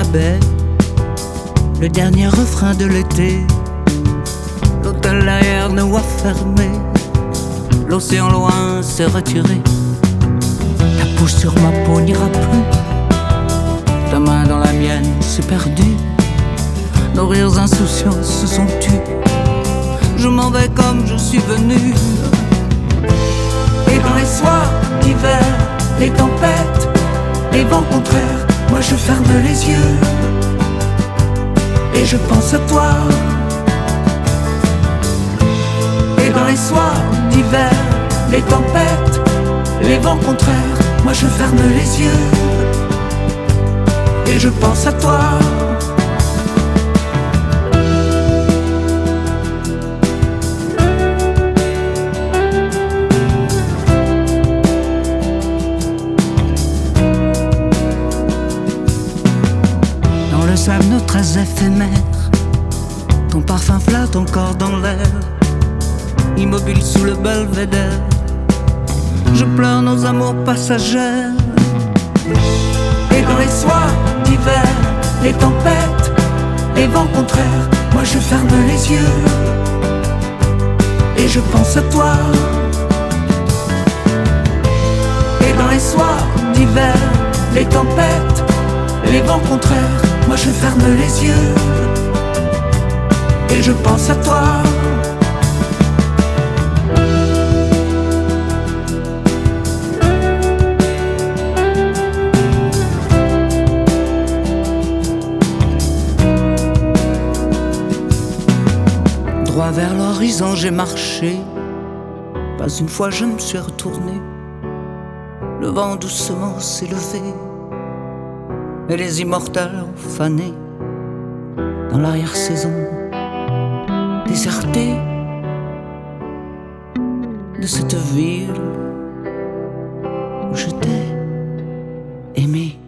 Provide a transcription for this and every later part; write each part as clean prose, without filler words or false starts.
baie, le dernier refrain de l'été. L'hôtel derrière nous a fermé, l'océan loin s'est retiré. Ta bouche sur ma peau n'ira plus, ta main dans la mienne s'est perdue. Nos rires insouciants se sont tus. Je m'en vais comme je suis venu. Et dans les soirs d'hiver, les tempêtes, les vents contraires, moi je ferme les yeux et je pense à toi. Et dans les soirs d'hiver, les tempêtes, les vents contraires, moi je ferme les yeux et je pense à toi. Nos traces éphémères, ton parfum flotte encore dans l'air, immobile sous le belvédère. Je pleure nos amours passagères. Et dans les soirs d'hiver, les tempêtes, les vents contraires, moi je ferme les yeux et je pense à toi. Et dans les soirs d'hiver, les tempêtes, les vents contraires, moi je ferme les yeux et je pense à toi. Droit vers l'horizon j'ai marché, pas une fois je me suis retourné. Le vent doucement s'est levé et les immortels ont fané dans l'arrière-saison désertée de cette ville où je t'ai aimé.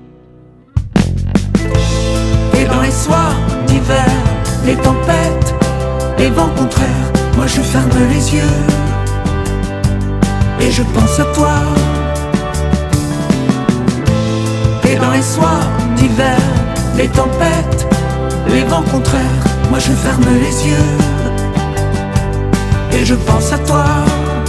Et dans les soirs d'hiver, les tempêtes, les vents contraires, moi je ferme les yeux et je pense à toi. Et dans les soirs d'hiver, les tempêtes, les vents contraires, moi je ferme les yeux et je pense à toi.